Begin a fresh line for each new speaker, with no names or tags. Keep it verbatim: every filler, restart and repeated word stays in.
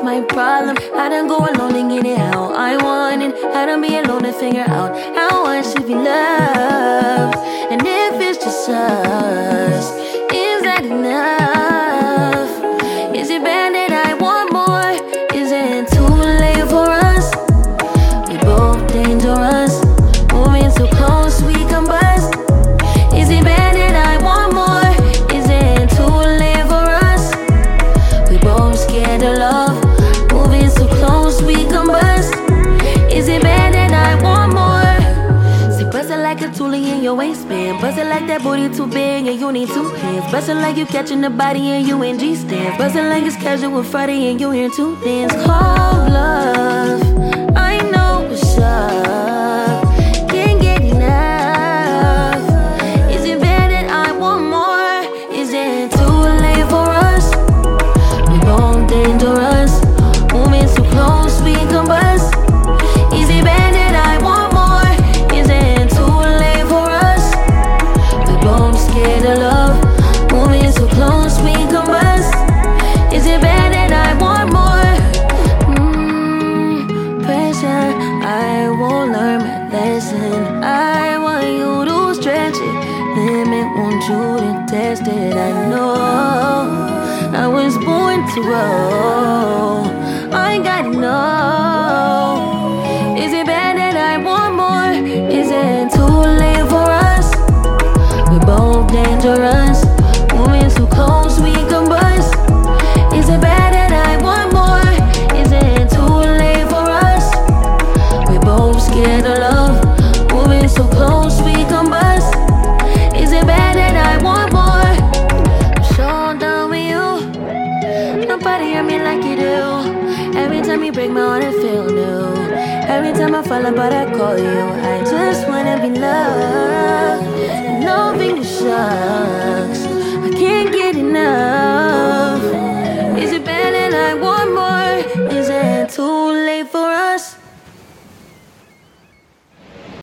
my problem. I done go alone and get it how I want it. I done be alone and figure out how I should be loved. And if it's just us, is that enough? Is it bad that I want more? Is it too late for us? We both dangerous, moving so close we combust. Is it bad that I want more? Is it too late for us? We both scared of love, moving so close we combust. Is it bad that I want more? See, bust it like a toolie in your waistband. Bust it like that booty too big and you need two hands. Bust it like you catching the body and you in G stands. Bust it like it's casual Friday and you here to dance. Cold love, I know what's up. Can't get enough. Is it bad that I want more? Is it too late for us? We both dangerous, moving so close we combust. Is it bad that I want more? Is it too late for us? We both scared of love, moving so close we combust. Is it bad that I want more? Mmm, pressure, I won't learn my lesson. I want you to stretch it, limit, want you to test it. I know I was born to roll. I gotta know. Is it bad that I want more? Is it too late for us? We both dangerous, moving so close we combust. Is it bad that I want more? Is it too late for us? We both scared of love, moving so close we combust. Is it bad that I want more? I'm so done with you. Nobody hurt me like you do. Every time you break my heart, I feel new. Every time I fall apart, I call you. I just wanna be loved, loving you, sure.